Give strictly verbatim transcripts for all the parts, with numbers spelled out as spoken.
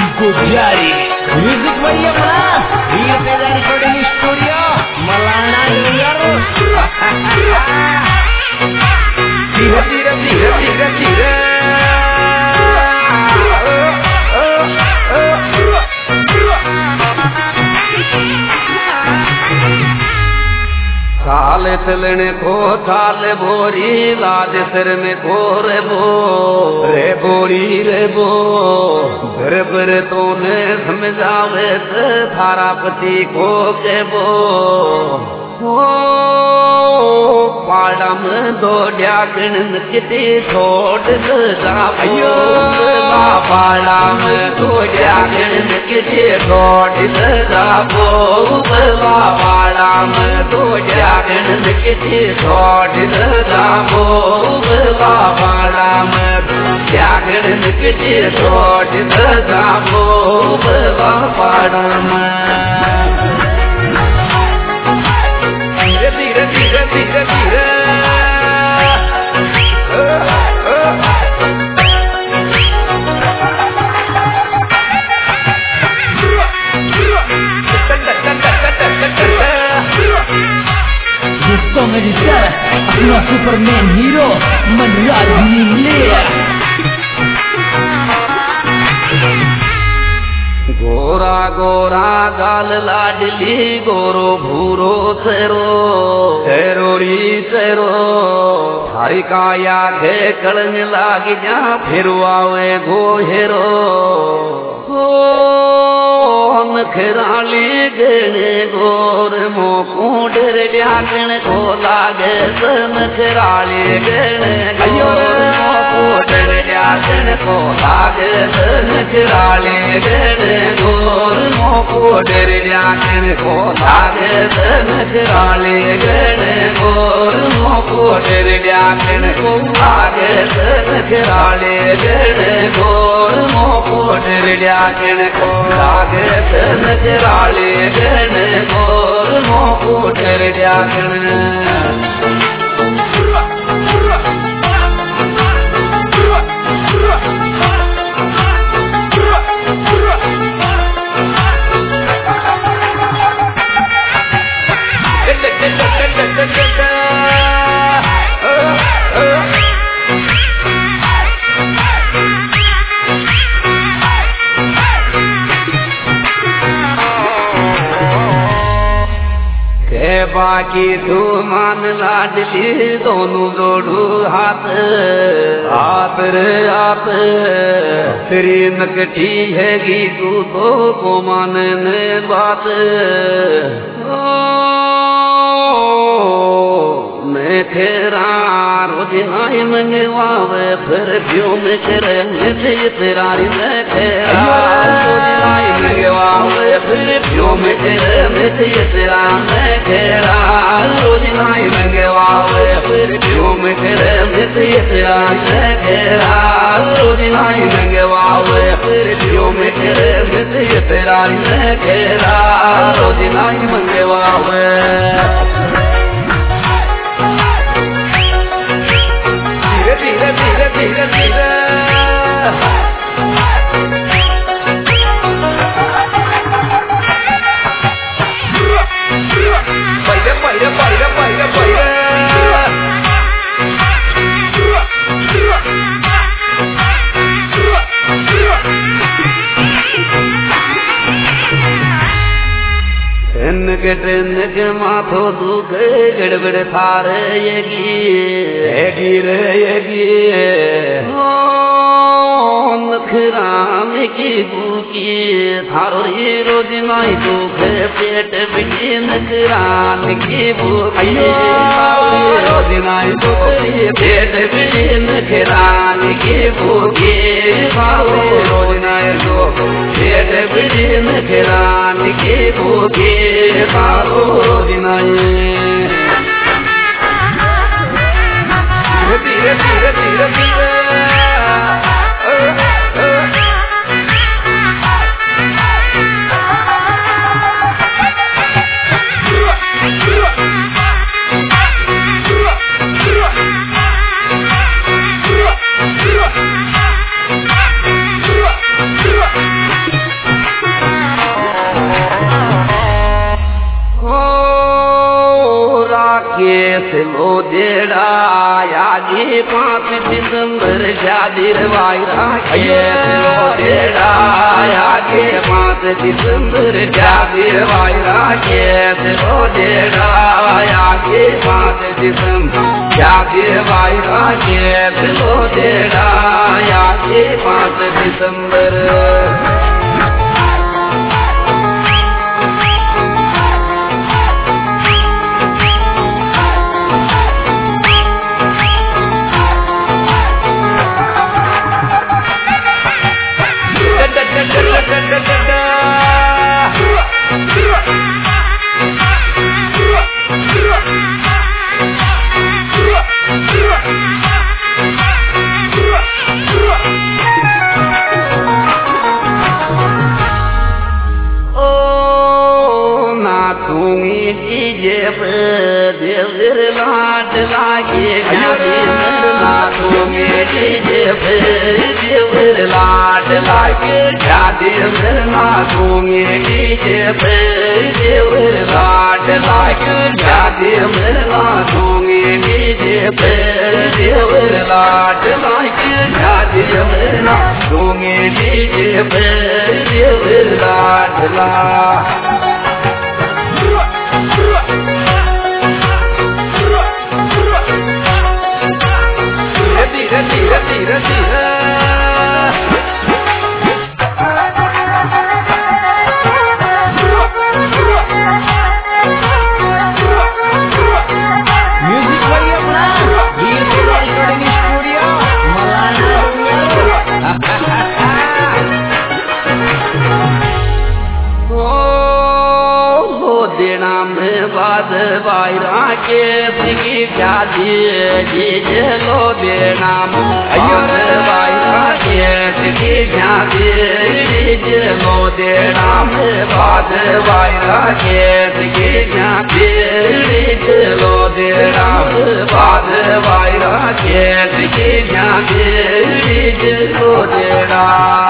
गुजारी म्यूजिक बढ़िया बना ये तेरा रिकॉर्डिंग स्टूडियो मलाना न्यूयॉर्क धीरे धीरे धीरे धीरे धीरे साले चलने को थाले बोरी लाद सिर में को रे बो रे बोरी रे बो बर बर तो ने समझावे थारा पति को के बो ओ पाड़ा में दो ड्यागण किती छोड़ जा अयो पाड़ा में दो ड्यागण किती छोड़ जा बो पाड़ा में दो ड्यागण किती छोड़ जा बो पाड़ा में ड्यागण किती छोड़ जा बो पाड़ा में धीरे धीरे धीरे धीरे दोस्तों मेरी तरह अपना सुपरमैन हीरो मनराज नीले गोरा गोरा गाल लाडली गोरो भूरो तेरो तेरोरी तेरो थारी काया के कड़न लागी जा फिर आवे गोहेरो नखराली गणे गोर मोको डर ड्यागण को लागे नखराली गणे गोर मोको डर ड्यागण को लागे नखराली गणे गोर मोको डर ड्यागण को लागे नखराली गणे गोर मोको डर ड्यागण को लागे नखराली गणे गोर मोको डर ड्यागण को लागे नजराले गण गोर मोको डर ड्यागण बाकी तू मान लाडली दोनों जोड़ू हाथ हाथ रे हाथ तेरी नकटी हैगी तू तो को मानने बात मैं तेरा रोज नाई मंगवावे फिर क्यों मैं तेरे मुझे तेरा मैं तेरा रोज नाई मंगवावे फिर क्यों मैं तेरे मुझे तेरा मैं तेरा रोज नाई मंगवावे फिर क्यों मैं तेरे मुझे तेरा मैं तेरा रोज नाई मंगवावे फिर क्यों मैं तेरे मुझे तेरा मैं तेरा रोज नाई मंगवावे धीरे धीरे धीरे धीरे पहले पहले पहले पहले पहले ट्रेन के ट्रेन के माथो दुख गड़बड़ थारे येगी येगी रे येगी नखराम की भूखी थारो ये रोज नाई दुख पेट बिटी नखराम की भूखी रोज नाई दुख पेट बिटी नखराम की भूखी रोज नाई दुख पेट बिटी नखराम की भूखी रोज नाई धीरे धीरे धीरे धीरे केस लो देड़ा आगे पाँच दिसंबर शादी वायरा केस लो देड़ा आगे पाँच दिसंबर शादी वायरा केस लो देड़ा आगे पाँच दिसंबर शादी वायरा केस लो देड़ा आगे पाँच दिसंबर लाट लागे लाट लागे शादी मरना दूंगे डीजे पे देवर लाट लागे शादी मरना दूंगे डीजे पे देवर लाट लागे शादी मरना दूंगे डीजे पे देवर लाट ला धीरे धीरे धीरे धीरे म्यूजिक भाई अपना रिकॉर्डिंग स्टूडियो देना में बाद वायरा के सिकी शादी डीजे लो देना बाद वायरा के सिकी शादी डीजे लो देना में बाद वायरा के सिकी शादी डीजे लो देना बाद वायरा के सिकी शादी डीजे लो देना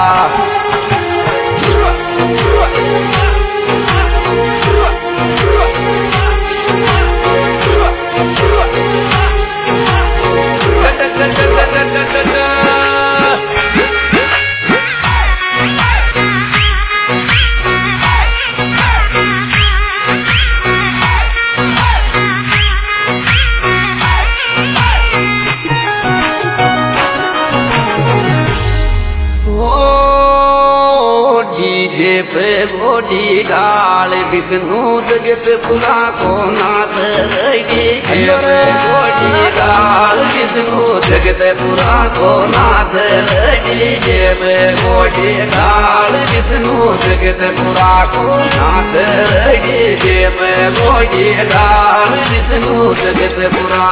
पे गोडी डाल विष्णु जगत पुरा को नाथ रही गोडी डाल विष्णु जगत पुरा को नाथ रही जेब गोडी डाल विष्णु जगत पुरा को नाथ रही जेब गोडी डाल विष्णु जगत पुरा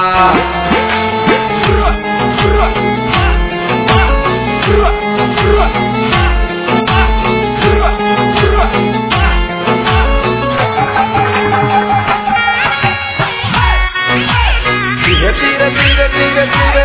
धीरे धीरे धीरे धीरे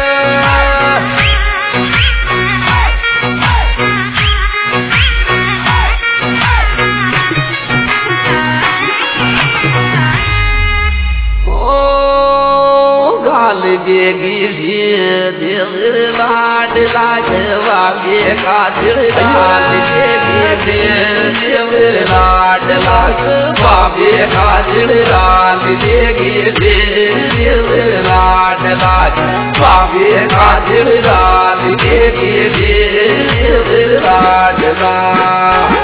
देगी दिल लाड लाडवा के कादिल लाड देगी दिल लाड लाडवा के कादिल लाड देगी दिल लाड लाडवा के कादिल लाड देगी दिल लाड लाड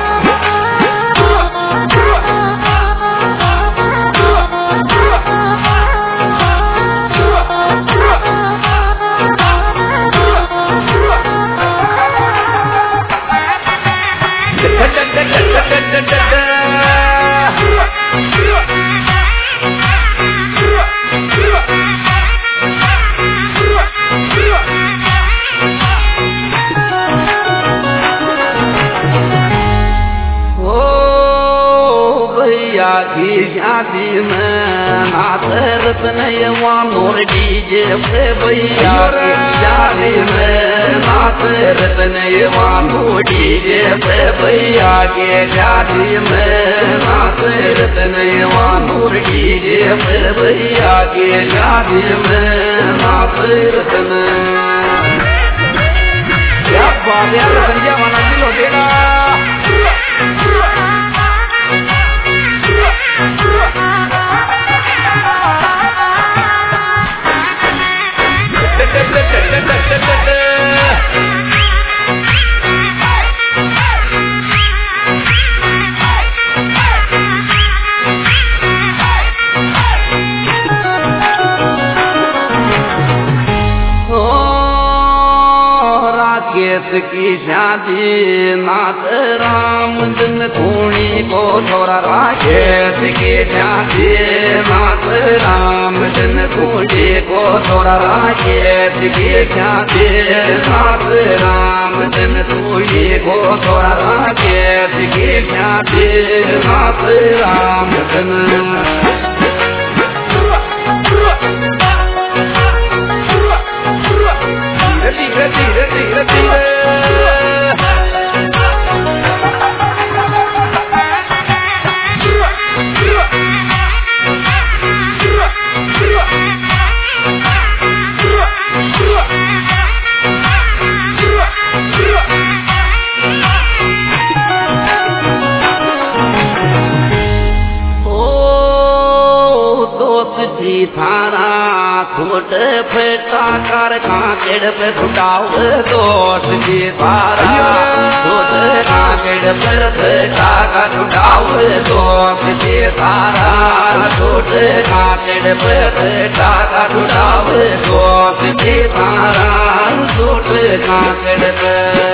रतनय वानोर डीजे पे भैया के जारी में नाच रतनय वानोर डीजे पे भैया के जारी में नाच रतनय वानोर डीजे पे भैया के जारी में नाच रतन क्या बात है संजय वाला दिल हो देना की शादी नाथ राम दिन धूनी को थोड़ा राकेश की शादी नाथ राम दिन धूनी को थोड़ा राकेश की शादी नाथ राम दिन धूनी को थोड़ा राकेश की शादी नाथ राम दिन धीरे धीरे धीरे धीरे थारा छोट फेटा कर कांकेड़ पे छुटाओ दोस्त जी थारा छोट कांकेड़ पर फेटा कर छुटाओ दोस्त जी थारा छोट कांकेड़ पे फेटा कर छुटाओ दोस्त जी थारा छोट कांकेड़ पे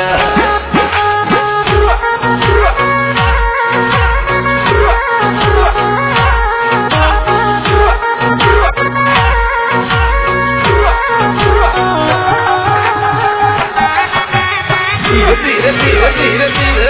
धीरे धीरे धीरे धीरे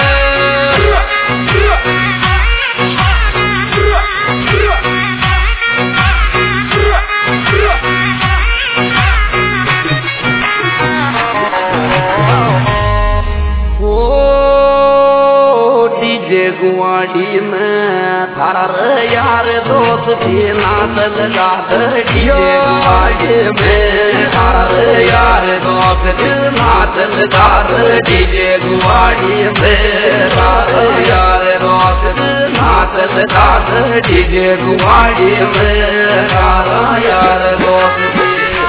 गुआड़ी में थार यार दोस्त थी नाच लगा डीजे गुआड़ी में थार यार दोस्त थी नाच लगा डीजे गुआड़ी में थार यार दोस्त थी नाच लगा डीजे गुआड़ी में थार यार दोस्त थी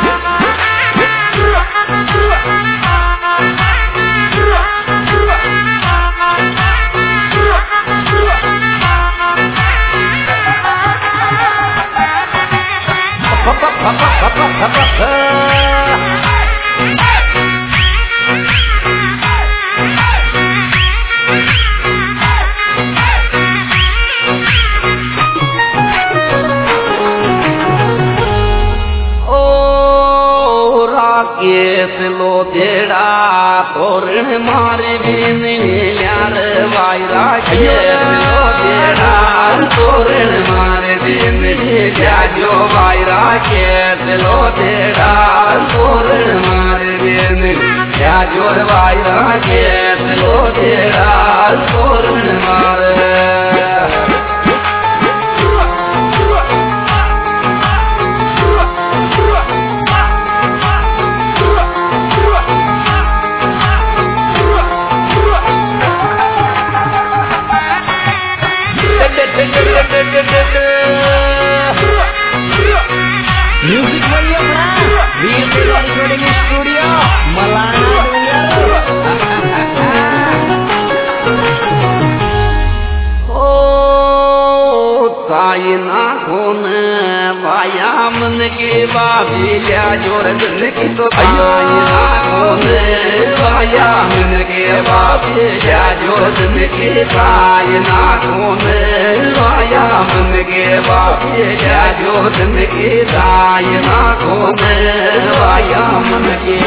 लो तेरा तोरण मारे बिन यार वायरा लो तेरा तोरण मारे बिन क्या जो वायरा के लो तेरा तोरण मारे बिन क्या जो वायरा के लो तेरा तोरण मारे म्यूजिक बढ़िया बना वीर रिकॉर्डिंग स्टूडियो मलाना ओ साई ना खोन माया मन के बाबी लिया जोर दिल की तो साई ना खोन माया मन के बाबी लिया जोर दिल की साई ना खोन माया मन के बाबी लिया जोर दिल की साई ना खोन माया मन के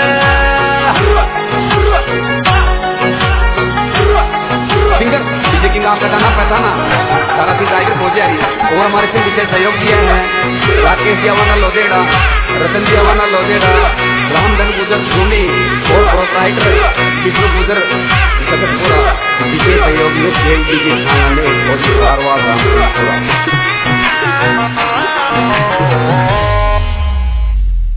फिंगर रिकॉर्डिंग आपका गाना पहचाना सारा सी टाइगर पहुंचे रही है और हमारे से पीछे सहयोग किया है राकेश जवाना लोधेड़ा, रतन जवाना लोधेड़ा, रामधन गुजर भूमि और प्रोप्राइटर विष्णु गुजर जगतपुरा विशेष सहयोगी खेल की थाना में और